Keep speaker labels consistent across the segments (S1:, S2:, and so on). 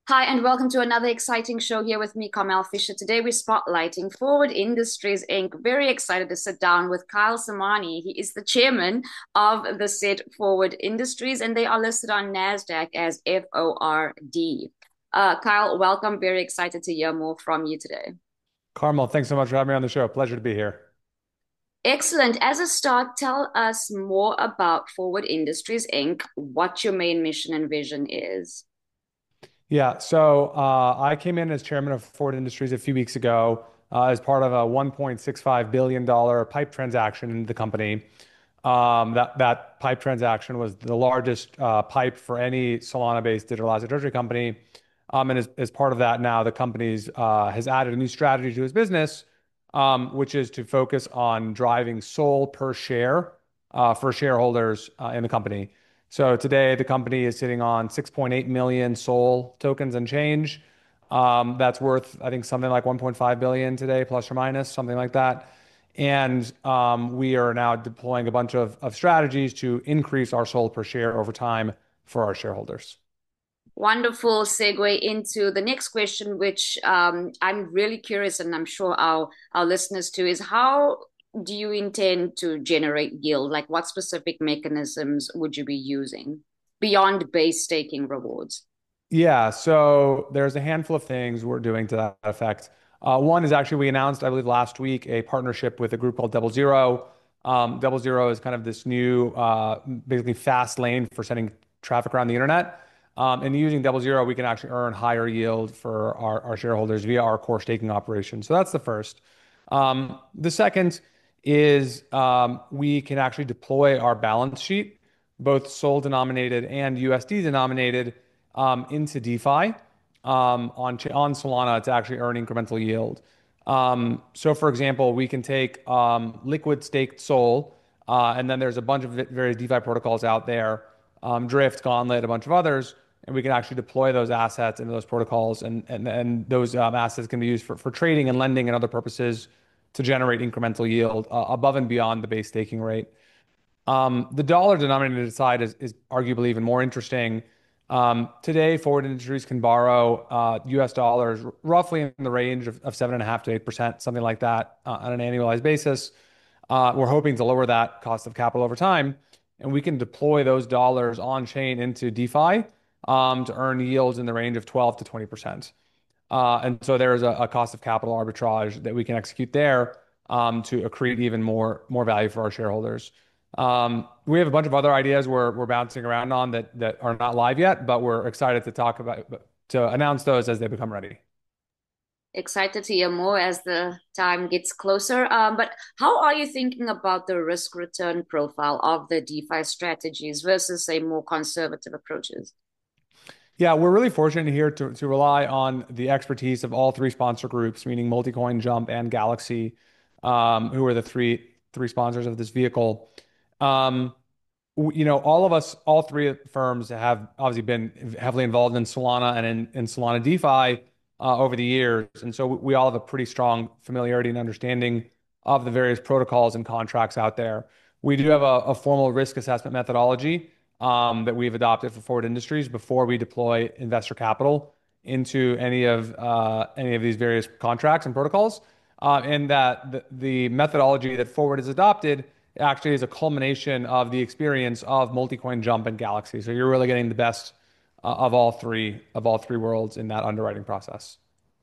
S1: Hi, and welcome to another exciting show here with me, Carmel Fisher. Today we're spotlighting Forward Industries Inc. Very excited to sit down with Kyle Samani. He is the chairman of the said Forward Industries, and they are listed on NASDAQ as FORD. Kyle, welcome. Very excited to hear more from you today.
S2: Carmel, thanks so much for having me on the show. Pleasure to be here.
S1: Excellent. As a start, tell us more about Forward Industries Inc., what your main mission and vision is.
S2: I came in as chairman of Ford Industries a few weeks ago as part of a $1.65 billion pipe transaction in the company. That pipe transaction was the largest pipe for any Solana-based digital asset treasury company. And as part of that, now the company's has added a new strategy to his business, which is to focus on driving SOL per share for shareholders in the company. So today, the company is sitting on 6.8 million SOL tokens and change. That's worth, I think, something like 1.5 billion today, plus or minus, something like that. And we are now deploying a bunch of strategies to increase our SOL per share over time for our shareholders.
S1: Wonderful segue into the next question, which I'm really curious, and I'm sure our listeners too, is how do you intend to generate yield? Like, what specific mechanisms would you be using beyond base staking rewards?
S2: Yeah, so there's a handful of things we're doing to that effect. One is actually we announced, I believe, last week a partnership with a group called Double Zero. Double Zero is kind of this new, basically fast lane for sending traffic around the internet. And using Double Zero, we can actually earn higher yield for our shareholders via our core staking operation. So that's the first. The second is we can actually deploy our balance sheet, both SOL denominated and USD denominated into DeFi on Solana to actually earn incremental yield. So, for example, we can take liquid staked SOL, and then there's a bunch of various DeFi protocols out there, Drift, Gauntlet, a bunch of others, and we can actually deploy those assets into those protocols, and those assets can be used for trading and lending and other purposes to generate incremental yield above and beyond the base staking rate. The dollar denominated side is arguably even more interesting. Today, Forward Industries can borrow US dollars roughly in the range of 7.5% to 8%, something like that, on an annualized basis. We're hoping to lower that cost of capital over time, and we can deploy those dollars on chain into DeFi to earn yields in the range of 12 to 20%. And so there's a cost of capital arbitrage that we can execute there to accrete even more value for our shareholders. We have a bunch of other ideas we're bouncing around on that are not live yet, but we're excited to announce those as they become ready.
S1: Excited to hear more as the time gets closer. But how are you thinking about the risk return profile of the DeFi strategies versus, say, more conservative approaches?
S2: Yeah, we're really fortunate here to rely on the expertise of all three sponsor groups, meaning Multicoin, Jump, and Galaxy, who are the three sponsors of this vehicle. Um, all of us, all three firms have obviously been heavily involved in Solana and in Solana DeFi over the years. And so we all have a pretty strong familiarity and understanding of the various protocols and contracts out there. We do have a formal risk assessment methodology that we've adopted for Forward Industries before we deploy investor capital into any of these various contracts and protocols. And that the methodology that Forward has adopted actually is a culmination of the experience of Multicoin, Jump, and Galaxy. So you're really getting the best of all three worlds in that underwriting process.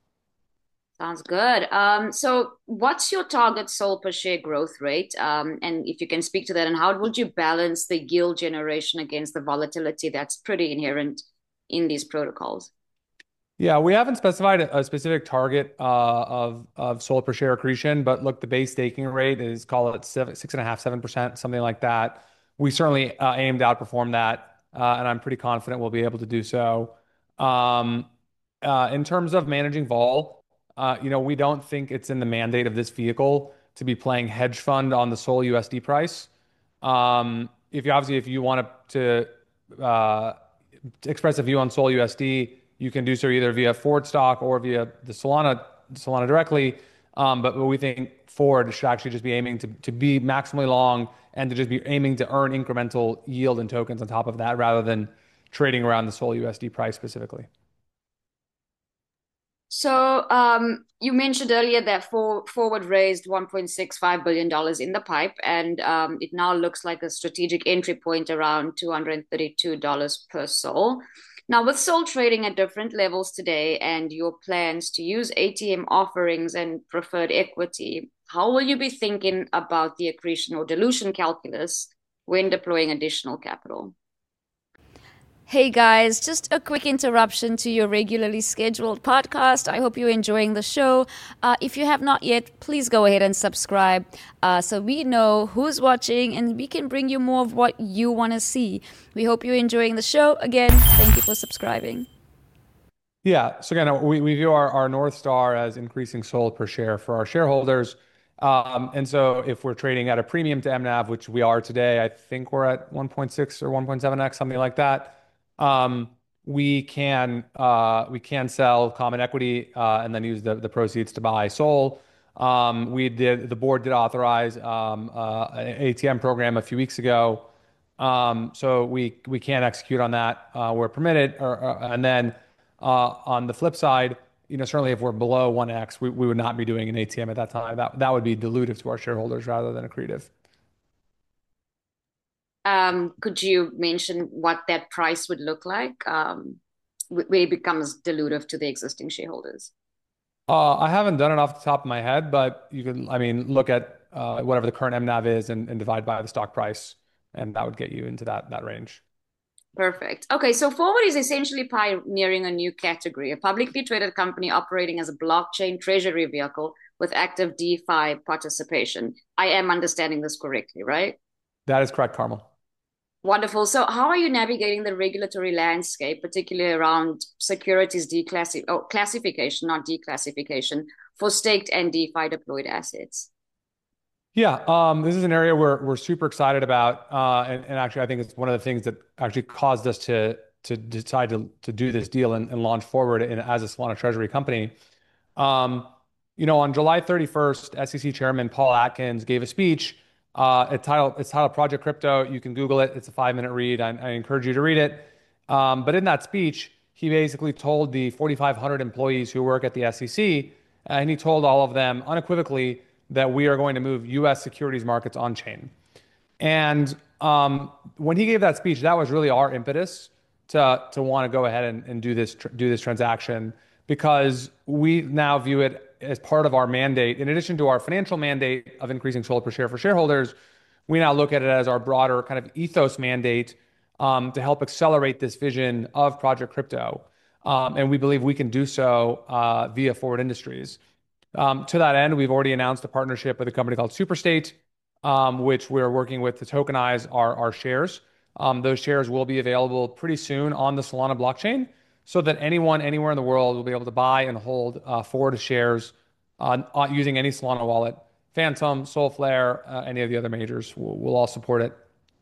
S1: Sounds good. So what's your target SOL per share growth rate? And if you can speak to that, and how would you balance the yield generation against the volatility that's pretty inherent in these protocols?
S2: Yeah, we haven't specified a specific target of SOL per share accretion, but look, the base staking rate is, call it 6.5, 7%, something like that. We certainly aim to outperform that, and I'm pretty confident we'll be able to do so. Um, in terms of managing vol, we don't think it's in the mandate of this vehicle to be playing hedge fund on the SOL USD price. If you want to express a view on SOL USD, you can do so either via Ford stock or via the Solana directly. But we think Ford should actually just be aiming to be maximally long and to just be aiming to earn incremental yield and tokens on top of that rather than trading around the SOL USD price specifically.
S1: So, you mentioned earlier that Forward raised $1.65 billion dollars in the pipe, and it now looks like a strategic entry point around $232 per SOL. Now, with SOL trading at different levels today and your plans to use ATM offerings and preferred equity, how will you be thinking about the accretion or dilution calculus when deploying additional capital?
S3: Hey guys, just a quick interruption to your regularly scheduled podcast. I hope you're enjoying the show. If you have not yet, please go ahead and subscribe so we know who's watching and we can bring you more of what you want to see. We hope you're enjoying the show. Again, thank you for subscribing.
S2: Yeah. So again, we view our North Star as increasing SOL per share for our shareholders. And so if we're trading at a premium to MNAV, which we are today, I think we're at 1.6 or 1.7x, something like that. Um, we can sell common equity and then use the proceeds to buy SOL. The board did authorize an ATM program a few weeks ago. So we can execute on that where permitted, and then on the flip side, certainly if we're below 1x, we would not be doing an ATM at that time. That would be dilutive to our shareholders rather than accretive.
S1: Could you mention what that price would look like, where it becomes dilutive to the existing shareholders?
S2: I haven't done it off the top of my head, but you can, I mean, look at whatever the current MNAV is and divide by the stock price, and that would get you into that range.
S1: Perfect. Okay, so Forward is essentially pioneering a new category, a publicly traded company operating as a blockchain treasury vehicle with active DeFi participation. I am understanding this correctly, right?
S2: That is correct, Carmel.
S1: Wonderful. So, how are you navigating the regulatory landscape, particularly around securities classification, not declassification, for staked and DeFi deployed assets?
S2: Yeah, this is an area we're super excited about, and actually, I think it's one of the things that actually caused us to decide to do this deal and launch Forward as a Solana Treasury company. Um, on July 31st, SEC Chairman Paul Atkins gave a speech. It's titled Project Crypto. You can Google it. It's a 5-minute read. I encourage you to read it. But in that speech, he basically told the 4,500 employees who work at the SEC, and he told all of them unequivocally that we are going to move U.S. securities markets on chain. And when he gave that speech, that was really our impetus to want to go ahead and do this transaction because we now view it as part of our mandate. In addition to our financial mandate of increasing SOL per share for shareholders, we now look at it as our broader kind of ethos mandate to help accelerate this vision of Project Crypto. And we believe we can do so via Forward Industries. To that end, we've already announced a partnership with a company called Superstate, which we're working with to tokenize our shares. Those shares will be available pretty soon on the Solana blockchain so that anyone anywhere in the world will be able to buy and hold Forward shares using any Solana wallet. Phantom, Solflare, any of the other majors will all support it.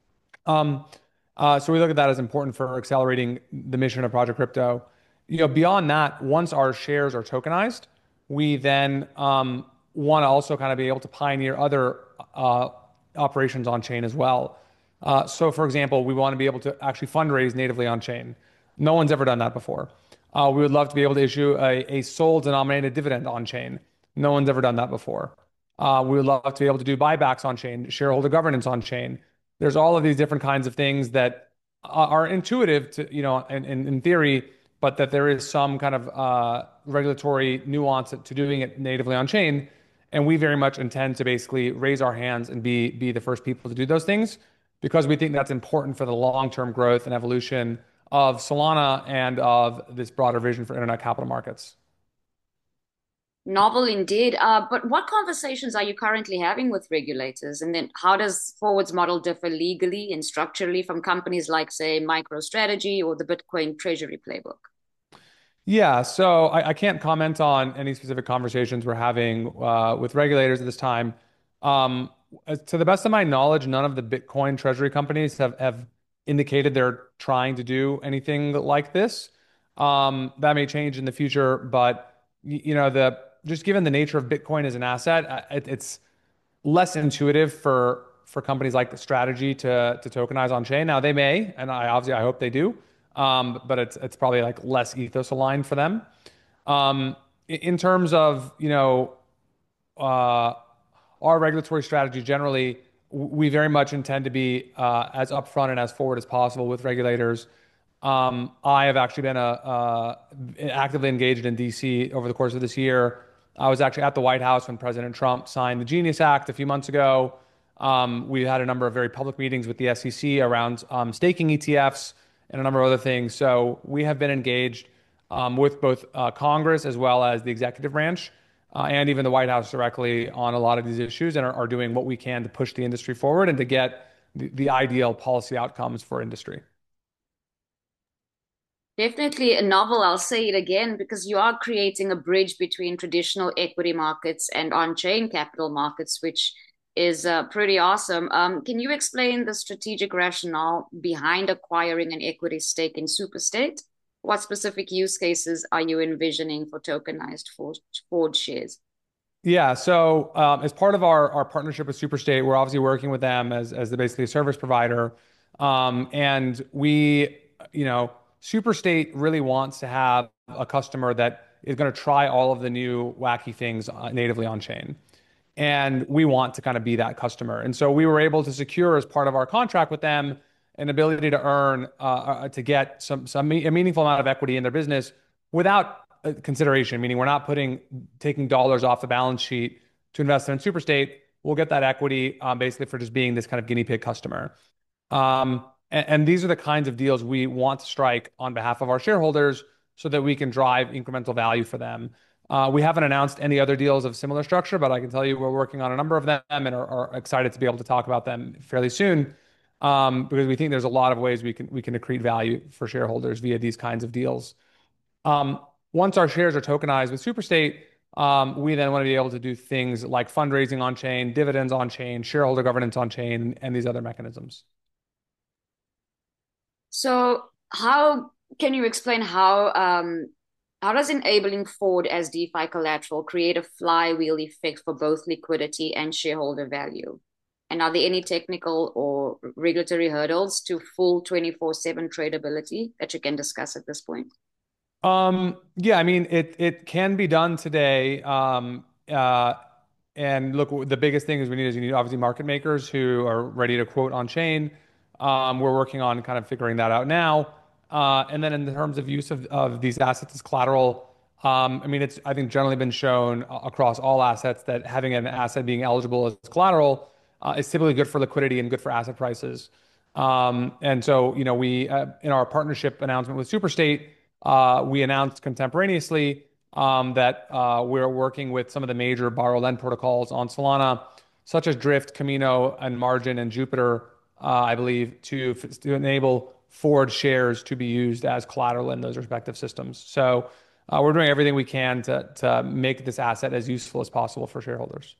S2: Um, so we look at that as important for accelerating the mission of Project Crypto. Beyond that, once our shares are tokenized, we then want to also kind of be able to pioneer other operations on chain as well. So, for example, we want to be able to actually fundraise natively on chain. No one's ever done that before. We would love to be able to issue a SOL denominated dividend on chain. No one's ever done that before. We would love to be able to do buybacks on chain, shareholder governance on chain. There's all of these different kinds of things that are intuitive to, in theory, but that there is some kind of regulatory nuance to doing it natively on chain. And we very much intend to basically raise our hands and be the first people to do those things because we think that's important for the long-term growth and evolution of Solana and of this broader vision for internet capital markets.
S1: Novel indeed. But what conversations are you currently having with regulators? And then how does Forward's model differ legally and structurally from companies like, say, MicroStrategy or the Bitcoin Treasury Playbook?
S2: Yeah, so I can't comment on any specific conversations we're having with regulators at this time. To the best of my knowledge, none of the Bitcoin treasury companies have indicated they're trying to do anything like this. That may change in the future, but the just given the nature of Bitcoin as an asset, it's less intuitive for companies like the Strategy to tokenize on chain. Now they may, and I hope they do, but it's probably like less ethos aligned for them. Um, in terms of, uh, our regulatory strategy generally, we very much intend to be as upfront and as forward as possible with regulators. I have actually been actively engaged in DC over the course of this year. I was actually at the White House when President Trump signed the Genius Act a few months ago. We had a number of very public meetings with the SEC around staking ETFs and a number of other things. So we have been engaged with both Congress as well as the executive branch and even the White House directly on a lot of these issues and are doing what we can to push the industry forward and to get the ideal policy outcomes for industry.
S1: Definitely a novel, I'll say it again, because you are creating a bridge between traditional equity markets and on-chain capital markets, which is pretty awesome. Can you explain the strategic rationale behind acquiring an equity stake in Superstate? What specific use cases are you envisioning for tokenized Ford shares?
S2: Yeah, so as part of our partnership with Superstate, we're obviously working with them as the basically a service provider. And Superstate really wants to have a customer that is going to try all of the new wacky things natively on chain. And we want to kind of be that customer. And so we were able to secure as part of our contract with them an ability to earn to get a meaningful amount of equity in their business without consideration, meaning we're not taking dollars off the balance sheet to invest in Superstate. We'll get that equity basically for just being this kind of guinea pig customer. And these are the kinds of deals we want to strike on behalf of our shareholders so that we can drive incremental value for them. We haven't announced any other deals of similar structure, but I can tell you we're working on a number of them and are excited to be able to talk about them fairly soon, because we think there's a lot of ways we can accrete value for shareholders via these kinds of deals. Once our shares are tokenized with Superstate, we then want to be able to do things like fundraising on chain, dividends on chain, shareholder governance on chain, and these other mechanisms.
S1: So how can you explain how does enabling Ford as DeFi collateral create a flywheel effect for both liquidity and shareholder value? And are there any technical or regulatory hurdles to full 24/7 tradability that you can discuss at this point?
S2: Yeah, I mean, it can be done today. And look, the biggest thing is you need obviously market makers who are ready to quote on chain. We're working on kind of figuring that out now. And then in terms of use of these assets as collateral, I mean, it's I think generally been shown across all assets that having an asset being eligible as collateral is typically good for liquidity and good for asset prices. And so, we in our partnership announcement with Superstate, we announced contemporaneously that we're working with some of the major borrow lend protocols on Solana, such as Drift, Camino, and Margin and Jupiter, I believe, to enable Ford shares to be used as collateral in those respective systems. So we're doing everything we can to make this asset as useful as possible for shareholders.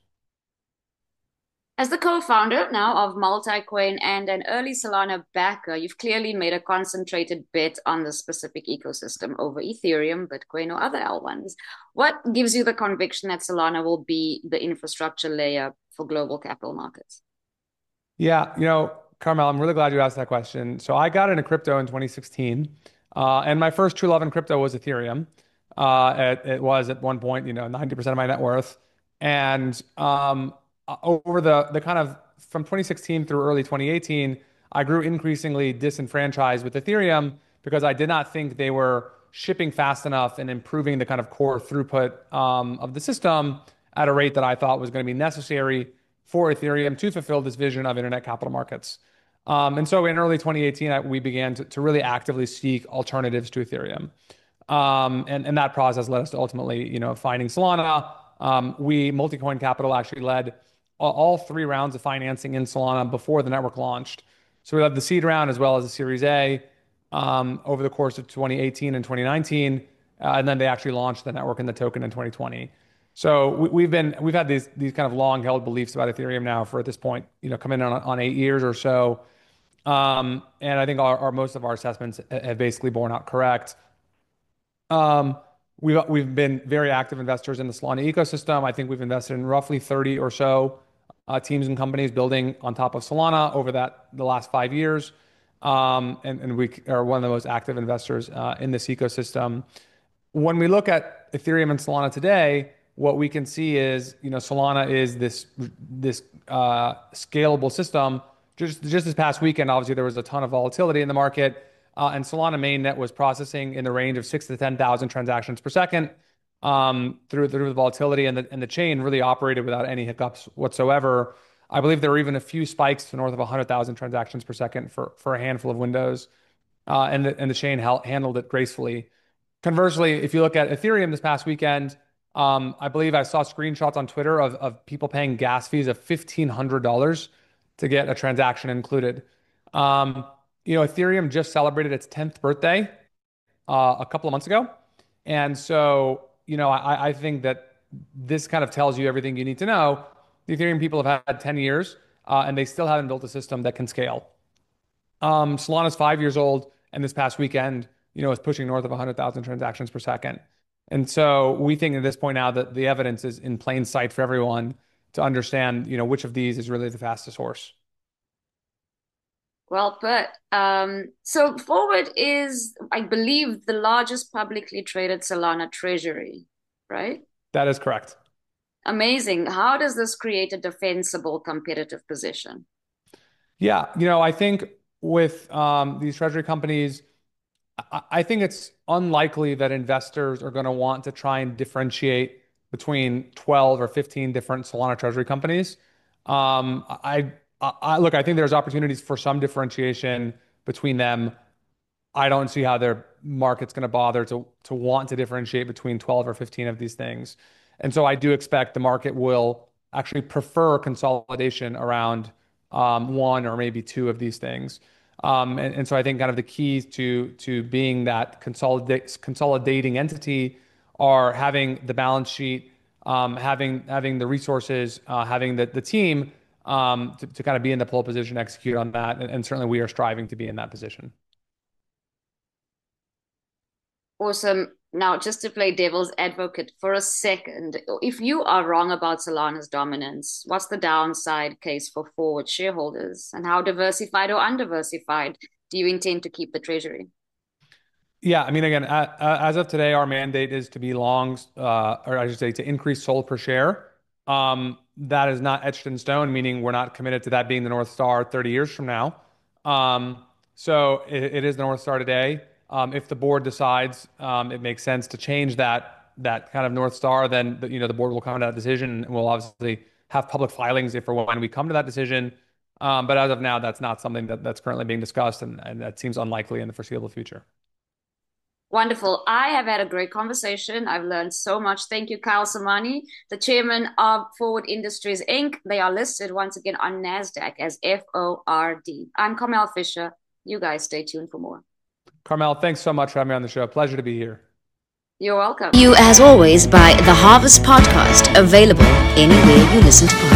S1: As the co-founder now of Multicoin and an early Solana backer, you've clearly made a concentrated bet on the specific ecosystem over Ethereum, Bitcoin, or other L1s. What gives you the conviction that Solana will be the infrastructure layer for global capital markets?
S2: Yeah, Carmel, I'm really glad you asked that question. So I got into crypto in 2016, and my first true love in crypto was Ethereum. It was at one point, 90% of my net worth. And over the kind of from 2016 through early 2018, I grew increasingly disenfranchised with Ethereum because I did not think they were shipping fast enough and improving the kind of core throughput of the system at a rate that I thought was going to be necessary for Ethereum to fulfill this vision of internet capital markets. And so in early 2018, we began to really actively seek alternatives to Ethereum. And that process led us to ultimately, finding Solana. Multicoin Capital actually led all three rounds of financing in Solana before the network launched. So we had the seed round as well as the Series A over the course of 2018 and 2019, and then they actually launched the network and the token in 2020. So we've had these kind of long held beliefs about Ethereum now for at this point, coming on 8 years or so. And I think our most of our assessments have basically borne out correct. We've been very active investors in the Solana ecosystem. I think we've invested in roughly 30 or so teams and companies building on top of Solana over the last 5 years. And we are one of the most active investors in this ecosystem. when we look at Ethereum and Solana today, what we can see is, Solana is this scalable system. Just this past weekend, obviously there was a ton of volatility in the market, and Solana mainnet was processing in the range of 6 to 10,000 transactions per second through the volatility, and the chain really operated without any hiccups whatsoever. I believe there were even a few spikes to north of 100,000 transactions per second for a handful of windows, and the chain handled it gracefully. Conversely, if you look at Ethereum this past weekend, I believe I saw screenshots on Twitter of people paying gas fees of $1,500 to get a transaction included. Ethereum just celebrated its 10th birthday a couple of months ago. And so, I think that this kind of tells you everything you need to know. The Ethereum people have had 10 years, and they still haven't built a system that can scale. Solana's 5 years old, and this past weekend, is pushing north of 100,000 transactions per second. And so we think at this point now that the evidence is in plain sight for everyone to understand, which of these is really the fastest horse.
S1: Well put. So Forward is, I believe, the largest publicly traded Solana treasury, right?
S2: That is correct.
S1: Amazing. How does this create a defensible competitive position?
S2: Yeah, I think with these treasury companies, I think it's unlikely that investors are going to want to try and differentiate between 12 or 15 different Solana treasury companies. I think there's opportunities for some differentiation between them. I don't see how their market's going to bother to want to differentiate between 12 or 15 of these things. And so I do expect the market will actually prefer consolidation around one or maybe two of these things. And so I think kind of the keys to being that consolidating entity are having the balance sheet, having the resources, having the team to kind of be in the pole position, execute on that. And certainly we are striving to be in that position.
S1: Awesome. Now, just to play devil's advocate for a second, if you are wrong about Solana's dominance, what's the downside case for Forward shareholders? And how diversified or undiversified do you intend to keep the treasury?
S2: Yeah, I mean, again, as of today, our mandate is to be longs, or I should say, to increase sold per share. That is not etched in stone, meaning we're not committed to that being the North Star 30 years from now. So it is the North Star today. If the board decides it makes sense to change that kind of North Star, then the board will come to that decision, and we'll obviously have public filings if or when we come to that decision. But as of now, that's not something that's currently being discussed, and that seems unlikely in the foreseeable future.
S1: Wonderful. I have had a great conversation. I've learned so much. Thank you, Kyle Samani, the chairman of Forward Industries, Inc. They are listed once again on NASDAQ as FORD. I'm Carmel Fisher. You guys stay tuned for more.
S2: Carmel, thanks so much for having me on the show. Pleasure to be here.
S1: You're welcome.
S3: You, as always, by The Harvest Podcast, available anywhere you listen to podcasts.